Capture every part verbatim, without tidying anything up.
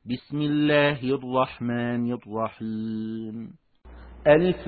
بسم الله الرحمن الرحيم. ألف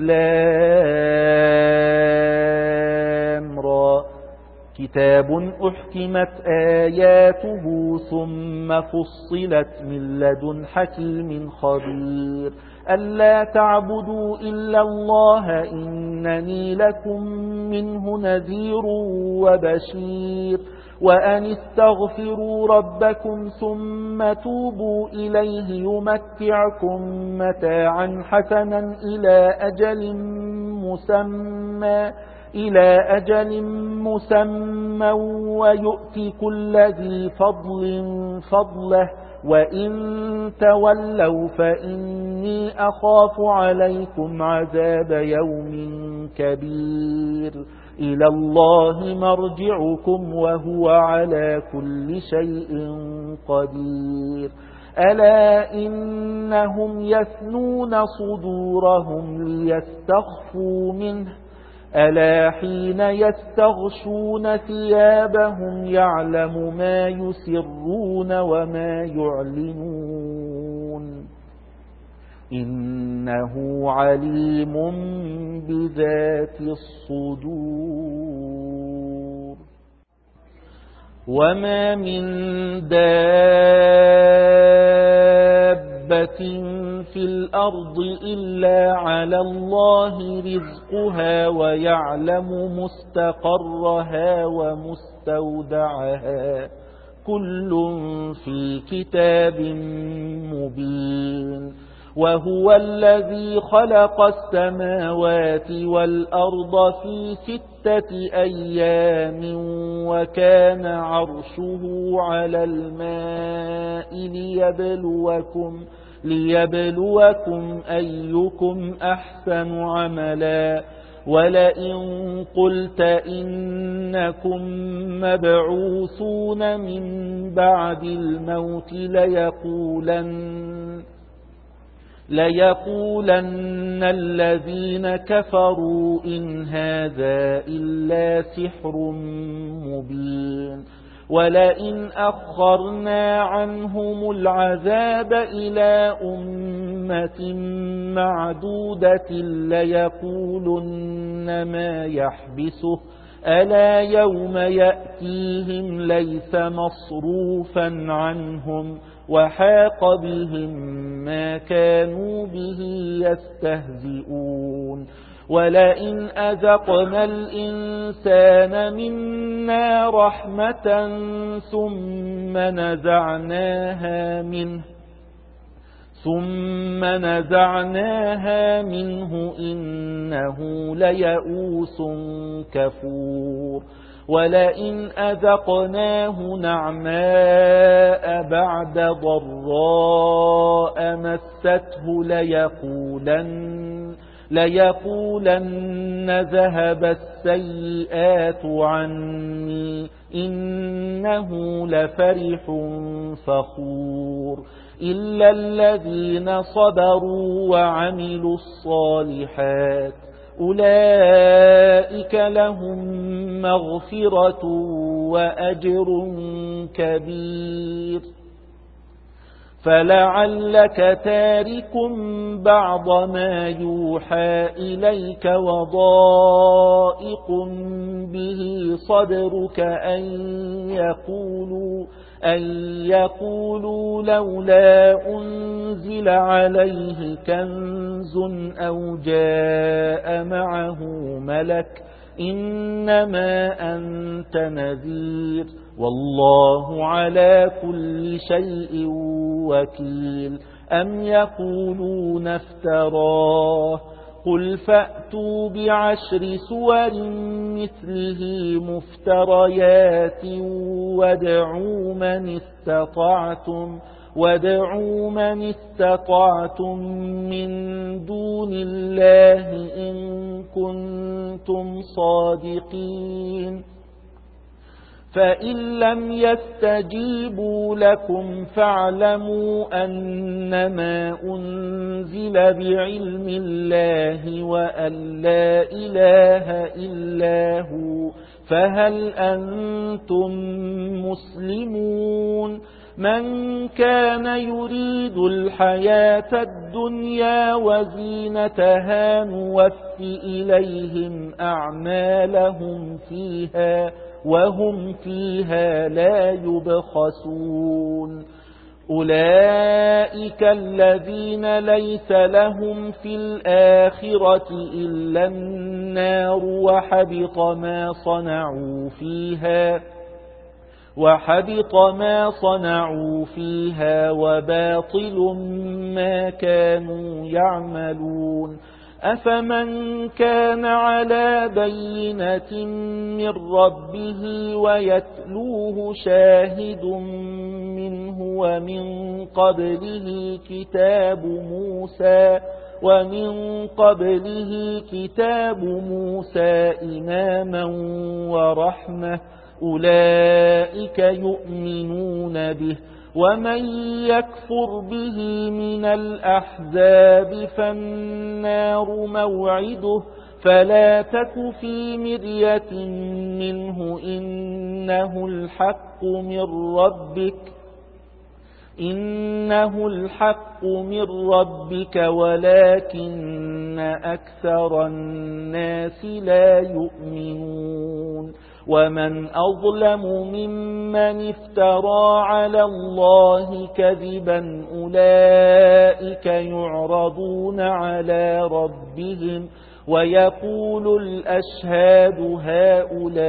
لام را كتاب أحكمت آياته ثم فصلت من لدن حكيم خبير ألا تعبدوا إلا الله إنني لكم منه نذير وبشير وأن استغفروا ربكم ثم توبوا إليه يمتعكم متاعا حسنا إلى أجل مسمى إلى أجل مسمى ويؤتي كل ذي فضل فضله وإن تولوا فإني أخاف عليكم عذاب يوم كبير إلى الله مرجعكم وهو على كل شيء قدير ألا إنهم يثنون صدورهم ليستخفوا منه ألا حين يستغشون ثيابهم يعلم ما يسرون وما يعلنون إنه عليم بذات الصدور وما من دابة في الأرض إلا على الله رزقها ويعلم مستقرها ومستودعها كل في كتاب مبين وهو الذي خلق السماوات والأرض في ستة أيام وكان عرشه على الماء ليبلوكم ليبلوكم أيكم أحسن عملا ولئن قلت إنكم مبعوثون من بعد الموت ليقولن ليقولن الذين كفروا إن هذا إلا سحر مبين ولئن أخرنا عنهم العذاب إلى أمة معدودة ليقولن ما يحبسه ألا يوم يأتيهم ليس مصروفا عنهم وحاق بهم ما كانوا به يستهزئون ولئن أذقنا الإنسان منا رحمة ثم نزعناها منه ثم نزعناها منه إنه ليئوس كفور ولئن أذقناه نعماء بعد ضراء مسته ليقولن ليقولن ذهب السيئات عني إنه لفرح فخور إلا الذين صبروا وعملوا الصالحات أولئك لهم مغفرة وأجر كبير فلعلك تارك بعض ما يوحى إليك وضائق به صدرك أن يقولوا أن يقولوا لولا أنزل عليه كنز أو جاء معه ملك إنما أنت نذير والله على كل شيء وكيل أم يقولون افتراه قل فأتوا بعشر سور مثله مفتريات وادعوا من استطعتم وادعوا من استطعتم من دون الله إن كنتم صادقين فإن لم يستجيبوا لكم فاعلموا أنما أنزل بعلم الله وأن لا إله إلا هو فهل أنتم مسلمون من كان يريد الحياة الدنيا وزينتها نوف إليهم أعمالهم فيها وهم فيها لا يبخسون أولئك الذين ليس لهم في الآخرة إلا النار وحبط ما صنعوا فيها وحبط ما صنعوا فيها وباطل ما كانوا يعملون أفمن كان على بينة من ربه ويتلوه شاهد منه ومن قبله كتاب موسى ومن قبله كتاب موسى إماما ورحمة أولئك يؤمنون به ومن يكفر به من الأحزاب فالنار موعده فلا تك في مرية منه إنه الحق من ربك إنه الحق من ربك ولكن أكثر الناس لا يؤمنون ومن أظلم ممن افترى على الله كذبا أولئك يعرضون على ربهم ويقول الأشهاد هؤلاء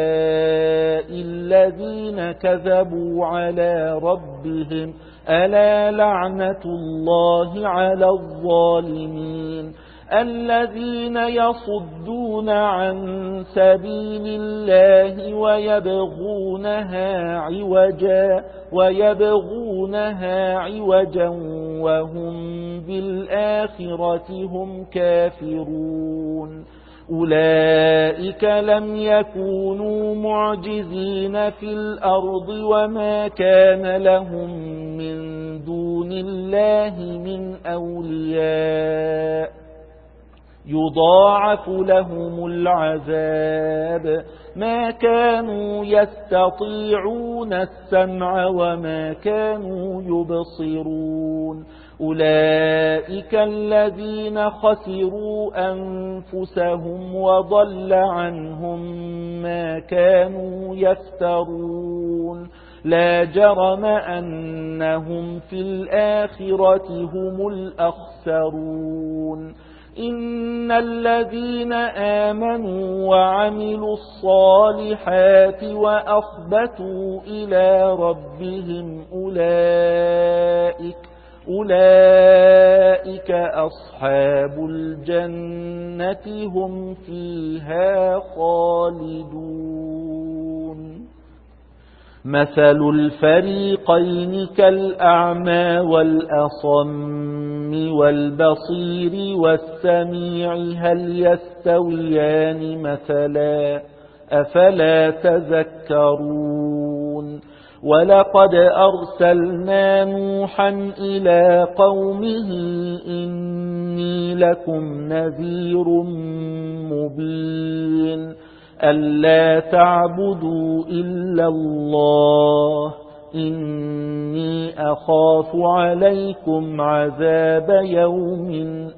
الذين كذبوا على ربهم ألا لعنة الله على الظالمين الذين يصدون عن سبيل الله ويبغونها عوجا ويبغونها عوجا وهم بالآخرة هم كافرون أولئك لم يكونوا معجزين في الأرض وما كان لهم من دون الله من أولياء يضاعف لهم العذاب ما كانوا يستطيعون السمع وما كانوا يبصرون أولئك الذين خسروا أنفسهم وضل عنهم ما كانوا يفترون لا جرم أنهم في الآخرة هم الأخسرون إن الذين آمنوا وعملوا الصالحات وأخبتوا إلى ربهم أولئك أولئك أصحاب الجنة هم فيها خالدون مثل الفريقين كالأعمى والأصم والبصير والسميع هل يستويان مثلا أفلا تذكرون ولقد أرسلنا نوحا إلى قومه إني لكم نذير مبين ألا تعبدوا إلا الله إني أخاف عليكم عذاب يوم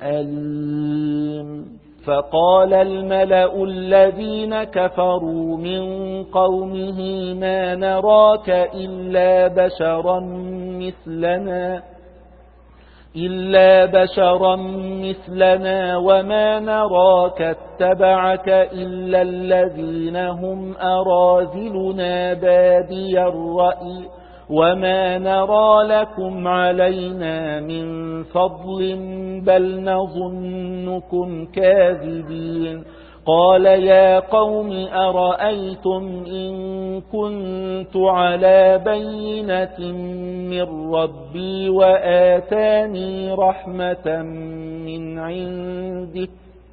أليم فقال الملأ الذين كفروا من قومه ما نراك إلا بشرا مثلنا إلا بشرا مثلنا وما نراك اتبعك إلا الذين هم أراذلنا بادي الرأي وما نرى لكم علينا من فضل بل نظنكم كاذبين قال يا قوم أرأيتم إن كنت على بينة من ربي وآتاني رحمة من عنده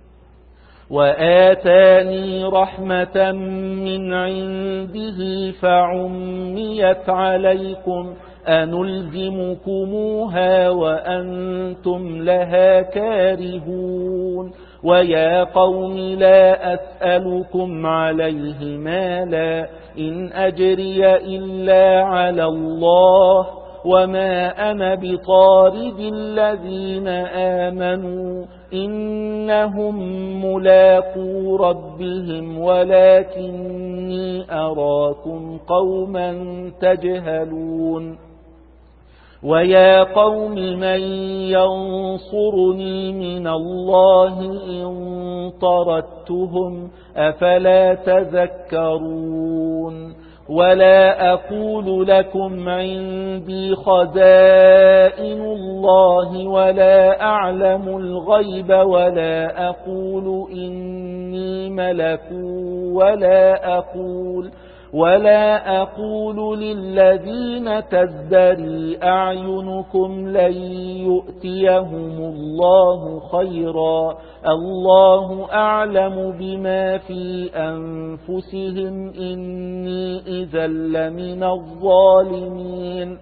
وآتاني رحمة من عنده فعميت عليكم أنلزمكموها وأنتم لها كارهون ويا قوم لا أسألكم عليه مالا إن أجري إلا على الله وما أنا بطارد الذين آمنوا إنهم ملاقو ربهم ولكني أراكم قوما تجهلون ويا قوم من ينصرني من الله إن طردتهم أفلا تذكرون ولا أقول لكم عندي خزائن الله ولا أعلم الغيب ولا أقول إني ملك ولا أقول ولا أقول للذين تزدري أعينكم لن يؤتيهم الله خيرا الله أعلم بما في أنفسهم إني إذا لمن الظالمين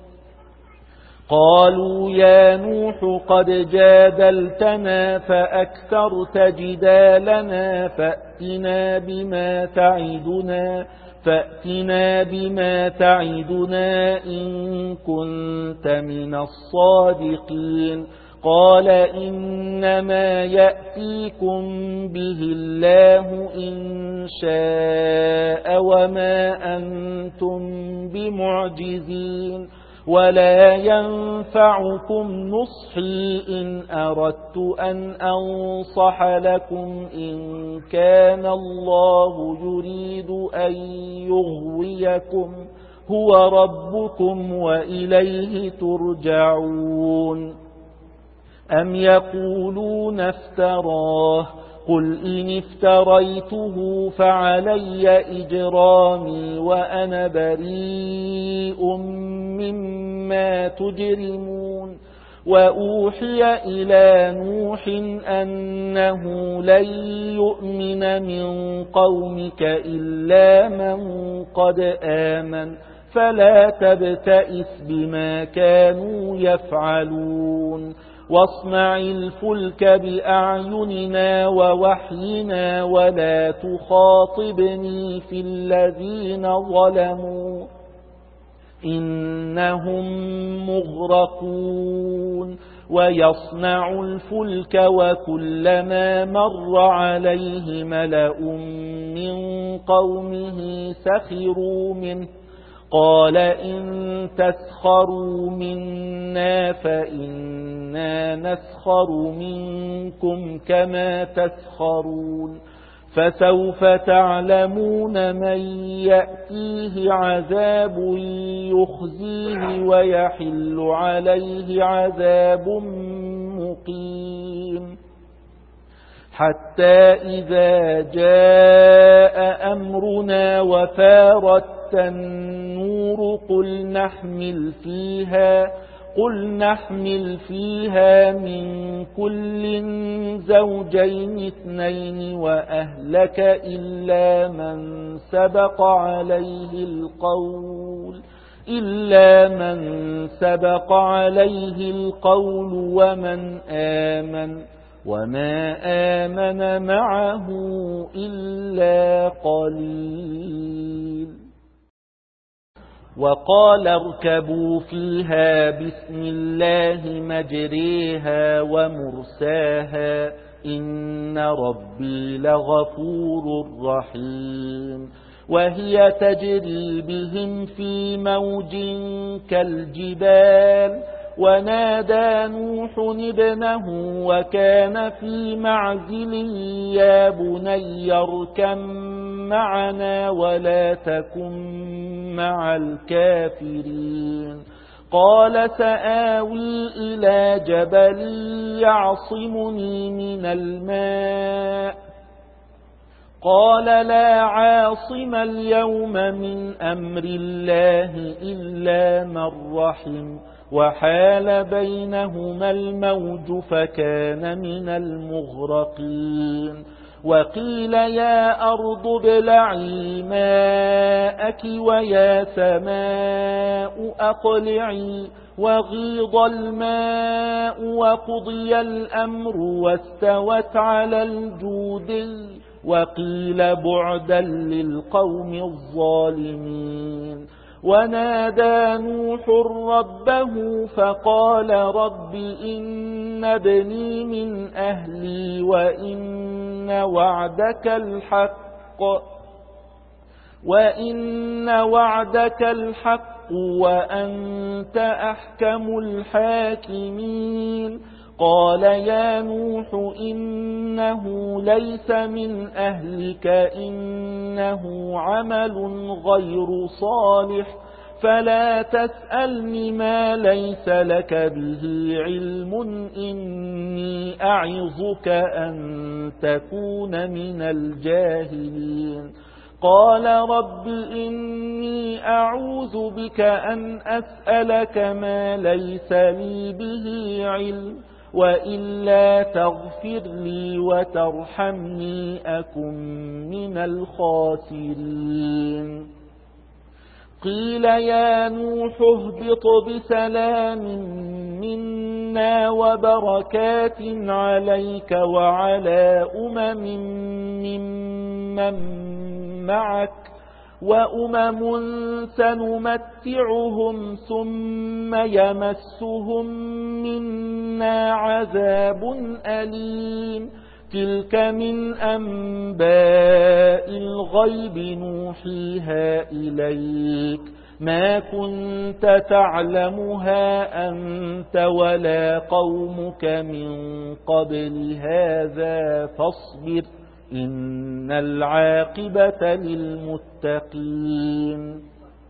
قالوا يا نوح قد جادلتنا فأكثرت جدالنا فأتنا بما تعدنا فأتنا بما تعدنا إن كنت من الصادقين قال إنما يأتيكم به الله إن شاء وما أنتم بمعجزين ولا ينفعكم نصحي إن أردت أن أنصح لكم إن كان الله يريد أن يغويكم هو ربكم وإليه ترجعون أم يقولون افتراه قل إن افتريته فعلي إجرامي وأنا بريء مما تجرمون وأوحي إلى نوح أنه لن يؤمن من قومك إلا من قد آمن فلا تبتئس بما كانوا يفعلون واصنع الفلك بأعيننا ووحينا ولا تخاطبني في الذين ظلموا إنهم مغرقون ويصنع الفلك وكلما مر عليه ملأ من قومه سخروا منه قال إن تسخروا منا فإنا نسخر منكم كما تسخرون فسوف تعلمون من يأتيه عذاب يخزيه ويحل عليه عذاب مقيم حتى إذا جاء أمرنا وفارت النور قل نحمل فيها قل نحمل فيها من كل زوجين اثنين وأهلك إلا من سبق عليه القول إلا من سبق عليه القول ومن آمن وما آمن معه إلا قليل وقال اركبوا فيها بسم الله مجريها ومرساها إن ربي لغفور رحيم وهي تجري بهم في موج كالجبال ونادى نوح ابنه وكان في معزل يا بني اركب معنا ولا تكن مع الكافرين قال سآوي إلى جبل يعصمني من الماء قال لا عاصم اليوم من أمر الله إلا من رحم وحال بينهما الموج فكان من المغرقين وقيل يا أرض ابلعي ماءك ويا سماء أقلعي وغيض الماء وقضي الأمر واستوت على الجودي وقيل بعدا للقوم الظالمين ونادى نوح ربه فقال رب إن ابني من أهلي وإن وعدك الحق وإن وعدك الحق وأنت أحكم الحاكمين قال يا نوح إنه ليس من أهلك إنه عمل غير صالح فلا تسألني ما ليس لك به علم إني أعظك أن تكون من الجاهلين قال رب إني أعوذ بك أن أسألك ما ليس لي به علم وإلا تغفر لي وترحمني أكن من الخاسرين قيل يا نوح اهبط بسلام منا وبركات عليك وعلى أمم ممن معك وأمم سنمتعهم ثم يمسهم منا عذاب أليم تلك من أنباء الغيب نوحيها إليك ما كنت تعلمها أنت ولا قومك من قبل هذا فاصبر إن العاقبة للمتقين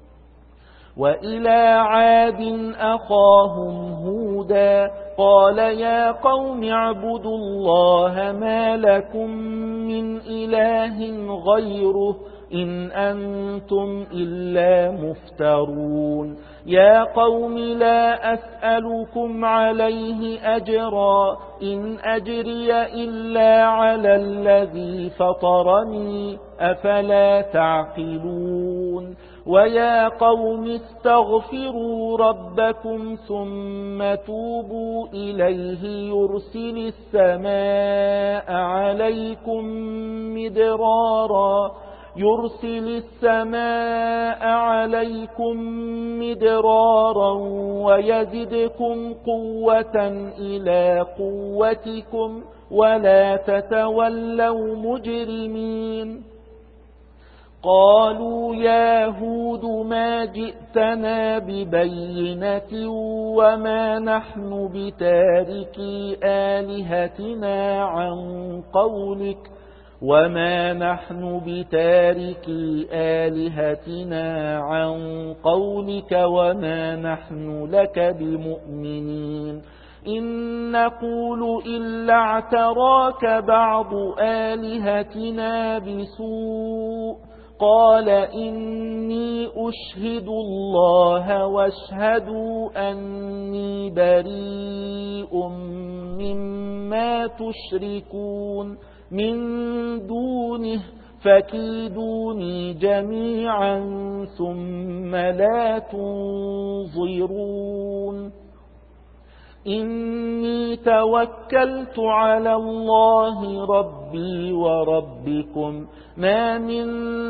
وإلى عاد أخاهم هودا قال يا قوم اعبدوا الله ما لكم من إله غيره إن أنتم إلا مفترون يا قوم لا أسألكم عليه أجرا إن أجري إلا على الذي فطرني أفلا تعقلون ويا قوم استغفروا ربكم ثم توبوا إليه يرسل السماء عليكم مدرارا يرسل السماء عليكم مدرارا ويزدكم قوة إلى قوتكم ولا تتولوا مجرمين قالوا يا هود ما جئتنا ببينة وما نحن بتاركي آلهتنا عن قولك وما نحن بتاركي آلهتنا عن قولك وما نحن لك بمؤمنين إن نقول إلا اعتراك بعض آلهتنا بسوء قال إني أشهد الله واشهدوا أني بريء مما تشركون من دونه فكيدوني جميعا ثم لا تنظرون إني توكلت على الله ربي وربكم ما من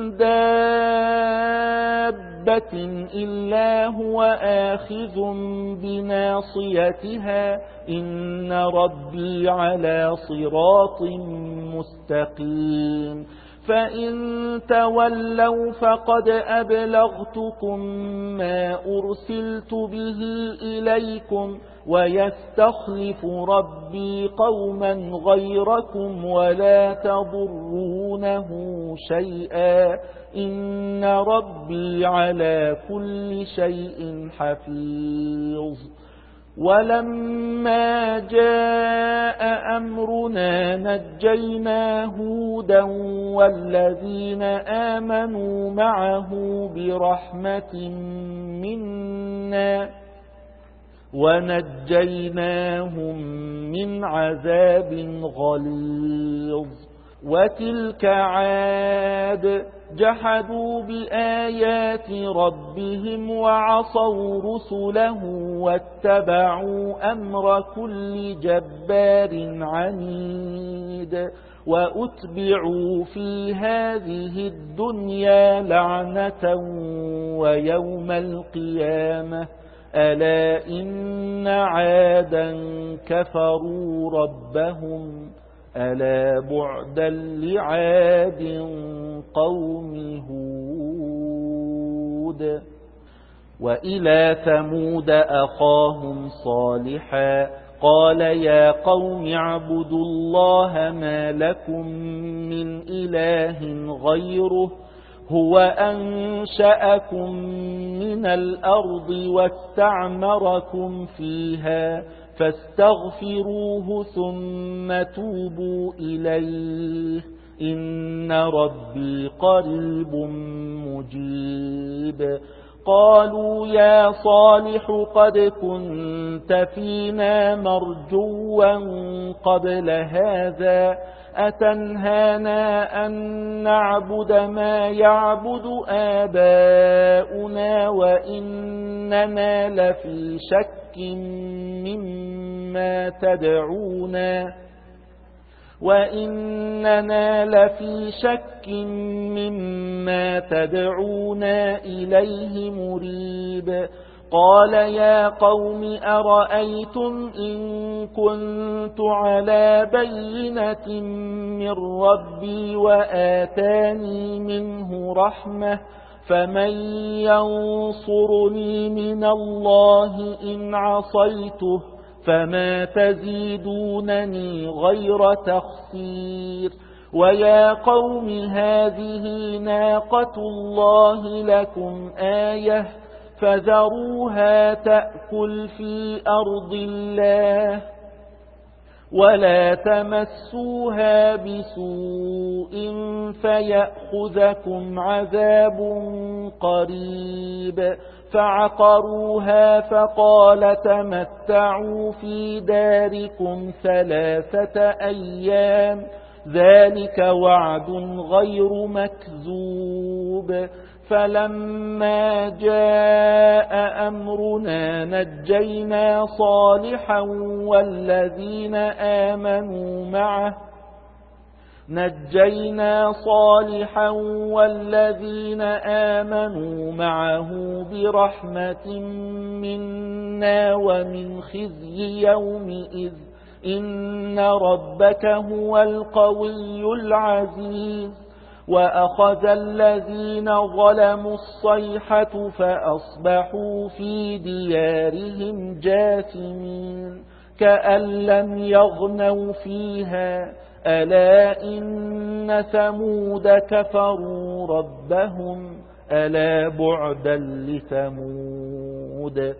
دابة إلا هو آخذ بناصيتها إن ربي على صراط مستقيم فإن تولوا فقد أبلغتكم ما أرسلت به إليكم ويستخلف ربي قوما غيركم ولا تضرونه شيئا إن ربي على كل شيء حفيظ ولما جاء أمرنا نجينا هودا والذين آمنوا معه برحمة منا ونجيناهم من عذاب غليظ وتلك عاد جحدوا بآيات ربهم وعصوا رسله واتبعوا أمر كل جبار عنيد وأتبعوا في هذه الدنيا لعنة ويوم القيامة ألا إن عادا كفروا ربهم ألا بعدا لعاد قوم هود وإلى ثمود أخاهم صالحا قال يا قوم اعبدوا الله ما لكم من إله غيره هو أنشأكم من الأرض واستعمركم فيها فاستغفروه ثم توبوا إليه إن ربي قريب مجيب قالوا يا صالح قد كنت فينا مرجوا قبل هذا أتنهانا أن نعبد ما يعبد آباؤنا وإننا لفي شك مما تدعونا وإننا لفي شك مما تدعونا إليه مريب قال يا قوم أرأيتم إن كنت على بينة من ربي وآتاني منه رحمة فمن ينصرني من الله إن عصيته فما تزيدونني غير تخسير ويا قوم هذه ناقة الله لكم آية فذروها تأكل في أرض الله ولا تمسوها بسوء فيأخذكم عذاب قريب فعقروها فقال تمتعوا في داركم ثلاثة أيام ذلك وعد غير مكذوب فلما جاء أمرنا نجينا صالحا والذين آمنوا معه نجينا صالحا والذين آمنوا معه برحمة منا ومن خزي يومئذ إن ربك هو القوي العزيز وأخذ الذين ظلموا الصيحة فأصبحوا في ديارهم جاثمين كأن لم يغنوا فيها ألا إن ثمود كفروا ربهم ألا بعدا لثمود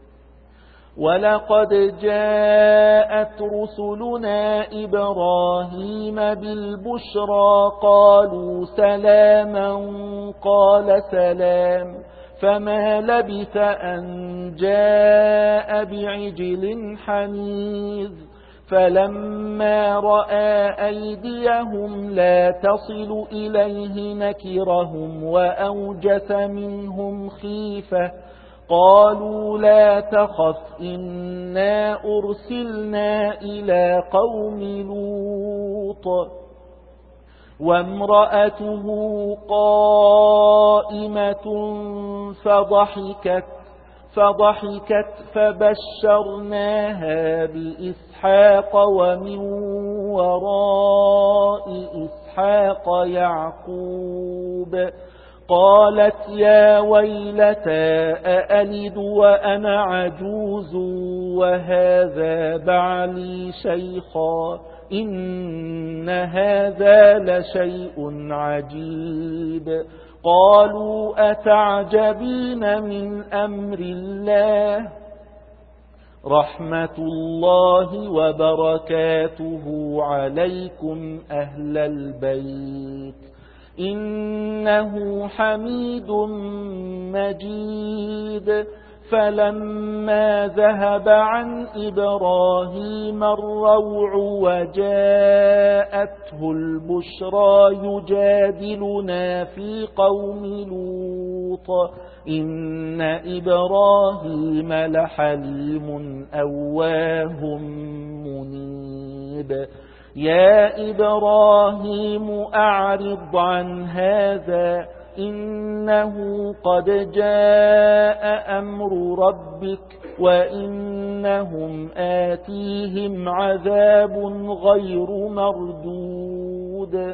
ولقد جاءت رسلنا إبراهيم بالبشرى قالوا سلاما قال سلام فما لبث أن جاء بعجل حنيذ فلما رأى أيديهم لا تصل إليه نكرهم وأوجس منهم خيفة قالوا لا تخف إنا أرسلنا إلى قوم لوط وامرأته قائمة فضحكت فضحكت فبشرناها بإسحاق ومن وراء إسحاق يعقوب قالت يا ويلتى أألد وأنا عجوز وهذا بعلي شيخا إن هذا لشيء عجيب قالوا أتعجبين من أمر الله رحمة الله وبركاته عليكم أهل البيت إنه حميد مجيد فلما ذهب عن إبراهيم الروع وجاءته البشرى يجادلنا في قوم لوط إن إبراهيم لحليم أواه منيب يا إبراهيم أعرض عن هذا إنه قد جاء أمر ربك وإنهم آتيهم عذاب غير مردود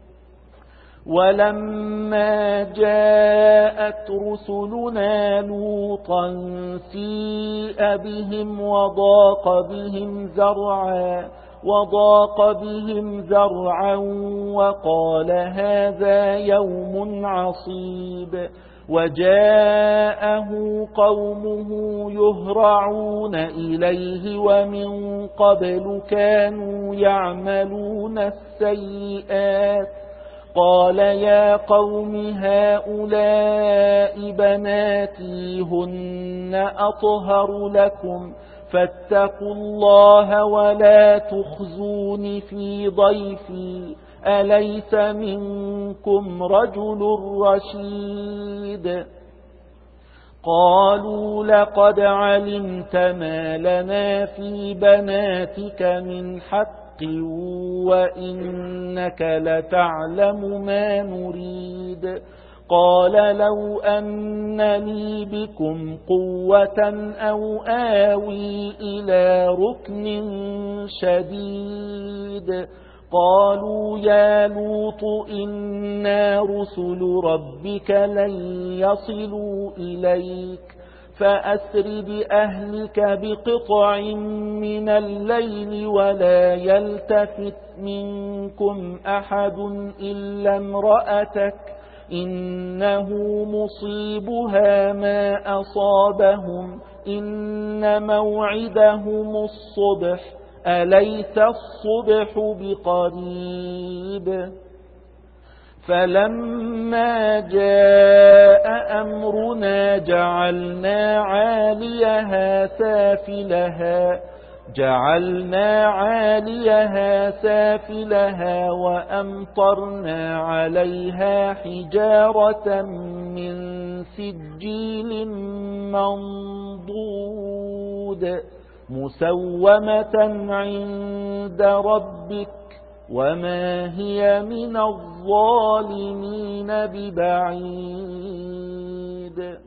ولما جاءت رسلنا لوطا سيء بهم وضاق بهم ذرعا وضاق بهم ذرعا وقال هذا يوم عصيب وجاءه قومه يهرعون إليه ومن قبل كانوا يعملون السيئات قال يا قوم هؤلاء بناتي هن أطهر لكم فاتقوا الله ولا تخزون في ضيفي أليس منكم رجل رشيد قالوا لقد علمت ما لنا في بناتك من حق وإنك لتعلم ما نريد قال لو أن لي بكم قوة أو آوي إلى ركن شديد قالوا يا لوط إنا رسل ربك لن يصلوا إليك فأسر بأهلك بقطع من الليل ولا يلتفت منكم أحد إلا امرأتك إنه مصيبها ما أصابهم إن موعدهم الصبح أليس الصبح بقريب فلما جاء أمرنا جعلنا عاليها سافلها جعلنا عاليها سافلها وأمطرنا عليها حجارة من سجيل منضود مسومة عند ربك وما هي من الظالمين ببعيد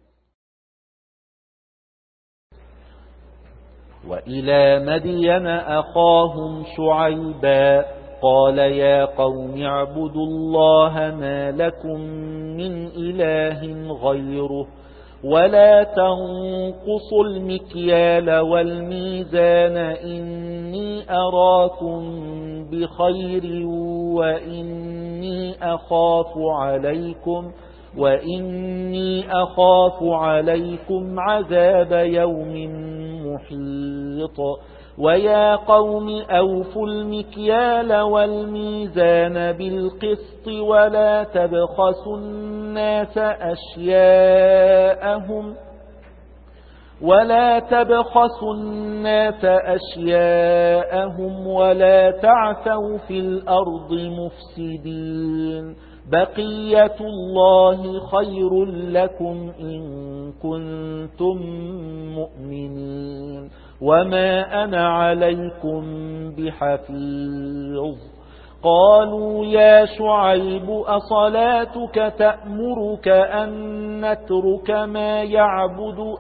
وإلى مدين أخاهم شعيبا قال يا قوم اعبدوا الله ما لكم من إله غيره ولا تنقصوا المكيال والميزان إني أراكم بخير وإني أخاف عليكم وإني أخاف عليكم عذاب يوم محيط ويا قوم أوفوا المكيال والميزان بالقسط ولا تبخسوا الناس أشياءهم ولا تبخسوا الناس أشياءهم ولا تعثوا في الأرض مفسدين بقية الله خير لكم إن كنتم مؤمنين وما أنا عليكم بحفيظ قالوا يا شعيب أصلاتك تأمرك أن نترك ما يعبد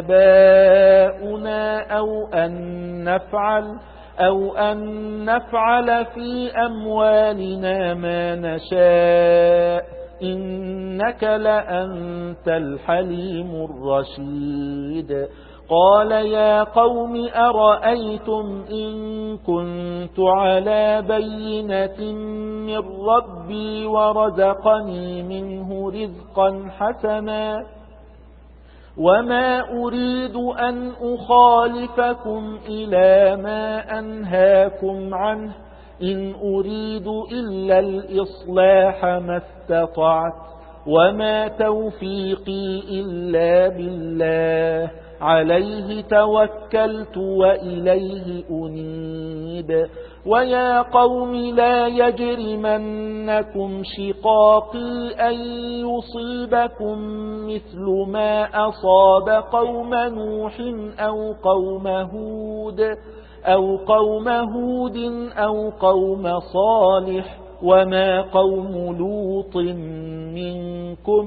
آباؤنا أو أن نفعل أو أن نفعل في أموالنا ما نشاء إنك لأنت الحليم الرشيد قال يا قوم أرأيتم إن كنت على بينة من ربي ورزقني منه رزقا حسنا وما أريد أن أخالفكم إلى ما أنهاكم عنه إن أريد إلا الإصلاح ما استطعت وما توفيقي إلا بالله عليه توكلت وإليه أنيب ويا قوم لا يجرمنكم شقاقي أن يصيبكم مثل ما أصاب قوم نوح أو قوم هود أو قوم هود أو قوم صالح وما قوم لوط منكم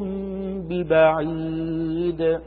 ببعيد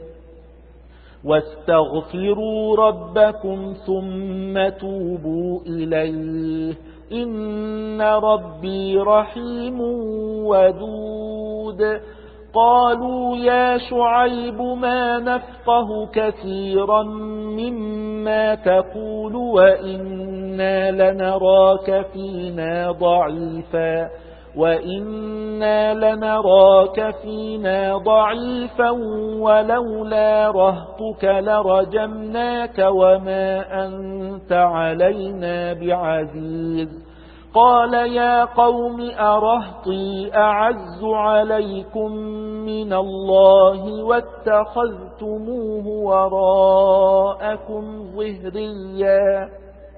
واستغفروا ربكم ثم توبوا إليه إن ربي رحيم ودود قالوا يا شعيب ما نفقه كثيرا مما تقول وإنا لنراك فينا ضعيفا وإنا لنراك فينا ضعيفا ولولا رهطك لرجمناك وما أنت علينا بعزيز قال يا قوم أرهطي أعز عليكم من الله واتخذتموه وراءكم ظهريا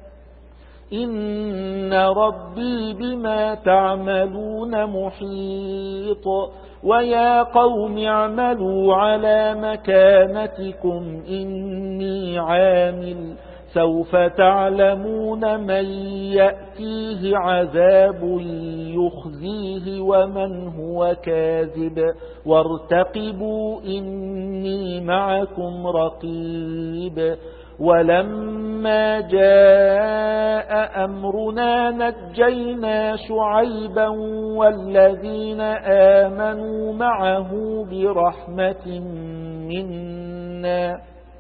إن ربي بما تعملون محيط ويا قوم اعملوا على مكانتكم إني عامل سوف تعلمون من يأتيه عذاب يخزيه ومن هو كاذب وارتقبوا إني معكم رقيب ولما جاء أمرنا نجينا شعيبا والذين آمنوا معه برحمة منا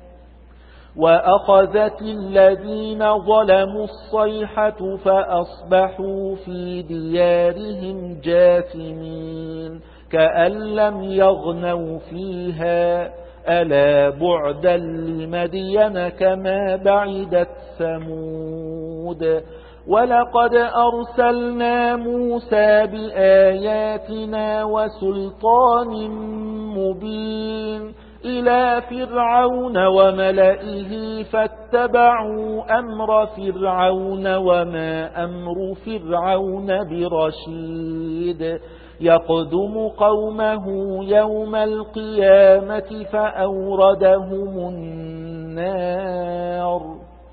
وأخذت الذين ظلموا الصيحة فأصبحوا في ديارهم جاثمين كأن لم يغنوا فيها ألا بعدا لمدين كما بعدت ثمود ولقد أرسلنا موسى بآياتنا وسلطان مبين إلى فرعون وملئه فاتبعوا أمر فرعون وما أمر فرعون برشيد يقدم قومه يوم القيامة فأوردهم النار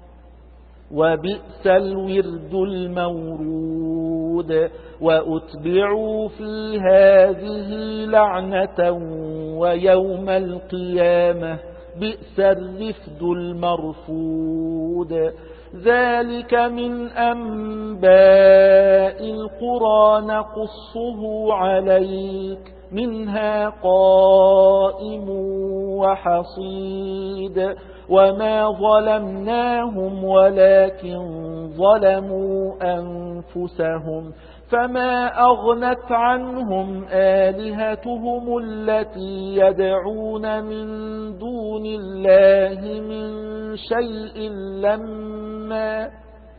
وبئس الورد المورود وأتبعوا في هذه لعنة ويوم القيامة بئس الرفد المرفود ذلك من أنباء القرى نقصه عليك منها قائم وحصيد وما ظلمناهم ولكن ظلموا أنفسهم فما أغنت عنهم آلهتهم التي يدعون من دون الله من شيء لما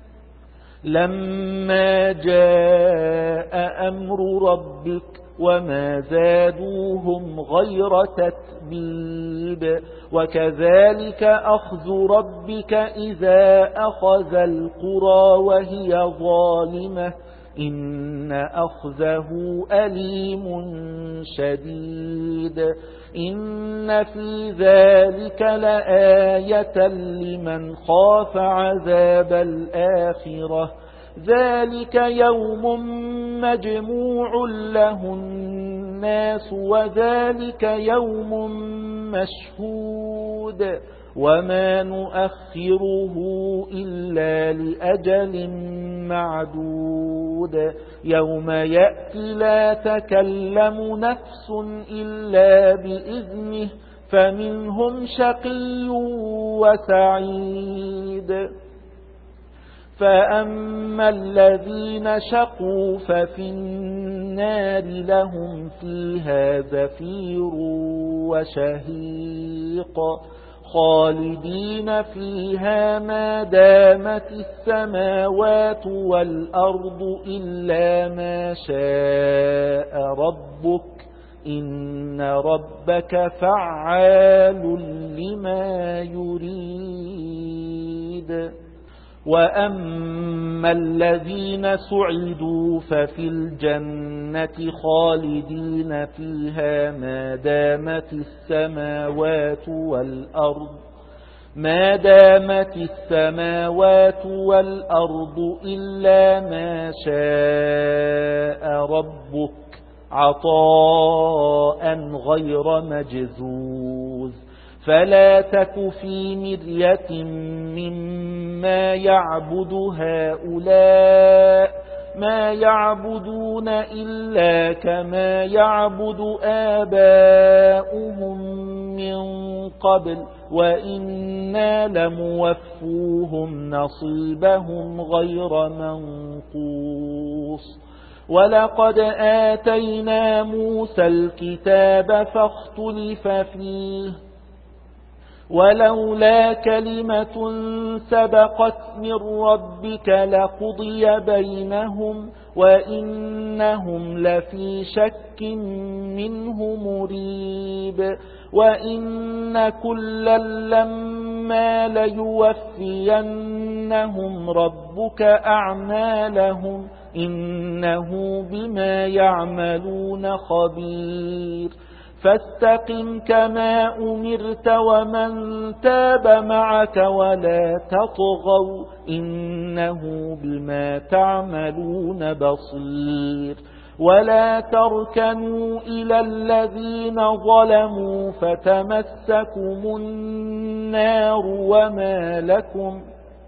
لما جاء أمر ربك وما زادوهم غير تتبيب وكذلك أخذ ربك إذا أخذ القرى وهي ظالمة إن أخذه أليم شديد إن في ذلك لآية لمن خاف عذاب الآخرة ذلك يوم مجموع له الناس وذلك يوم مشهود وما نؤخره إلا لأجل معدود يوم يأتي لا تكلم نفس إلا بإذنه فمنهم شقي وسعيد فأما الذين شقوا ففي النار لهم فيها زفير وشهيق خالدين فيها ما دامت السماوات والأرض إلا ما شاء ربك إن ربك فعال لما يريد. وأما الذين سعدوا ففي الجنة خالدين فيها ما دامت السماوات والأرض ما دامت السماوات والأرض إلا ما شاء ربك عطاء غير مجزوز. فلا تك في مرية مما يعبد هؤلاء ما يعبدون إلا كما يعبد آباؤهم من قبل وإنا لموفوهم نصيبهم غير منقوص. ولقد آتينا موسى الكتاب فاختلف فيه ولولا كلمة سبقت من ربك لقضي بينهم وإنهم لفي شك منه مريب. وإن كلا لما ليوفينهم ربك أعمالهم إنه بما يعملون خبير. فاستقم كما أمرت ومن تاب معك ولا تطغوا إنه بما تعملون بصير. ولا تركنوا إلى الذين ظلموا فتمسكم النار وما لكم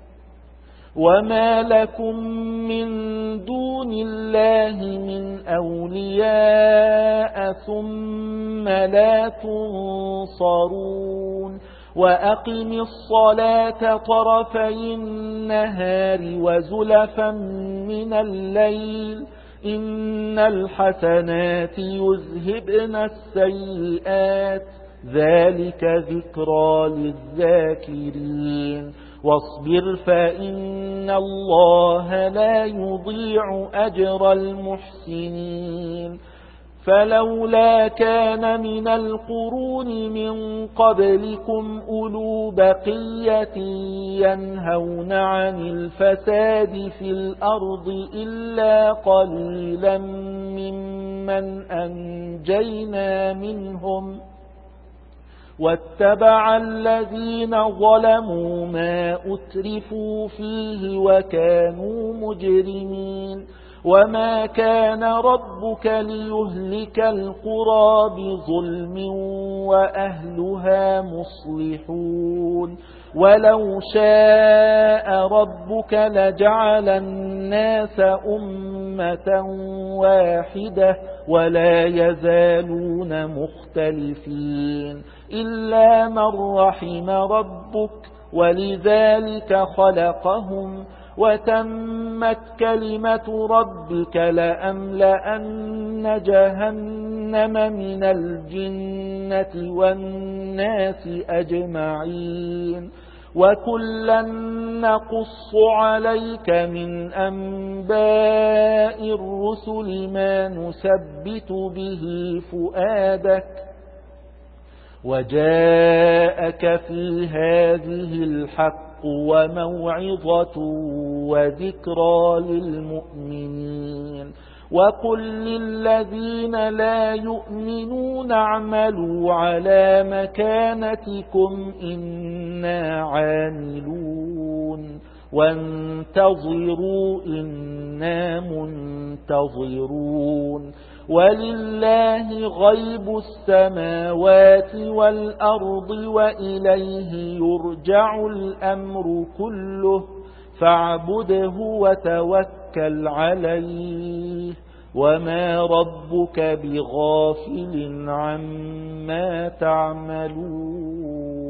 وما لكم من دون الله من أولياء ثم لا تنصرون. وأقم الصلاة طرفي النهار وزلفا من الليل إن الحسنات يذهبن السيئات ذلك ذكرى للذاكرين. واصبر فإن الله لا يضيع أجر المحسنين. فلولا كان من القرون من قبلكم أولو بقية ينهون عن الفساد في الأرض إلا قليلا ممن أنجينا منهم واتبع الذين ظلموا ما أترفوا فيه وكانوا مجرمين. وما كان ربك ليهلك القرى بظلم وأهلها مصلحون. ولو شاء ربك لجعل الناس أمة واحدة ولا يزالون مختلفين إلا من رحم ربك ولذلك خلقهم وتمت كلمة ربك لأملأن جهنم من الجنة والناس أجمعين. وكلا نقص عليك من أنباء الرسل ما نثبت به فؤادك وجاءك في هذه الحق وموعظة وذكرى للمؤمنين. وقل للذين لا يؤمنون اعملوا على مكانتكم إنا عاملون وانتظروا إنا منتظرون. ولله غيب السماوات والأرض وإليه يرجع الأمر كله فاعبده وتوكل عليه وما ربك بغافل عما تعملون.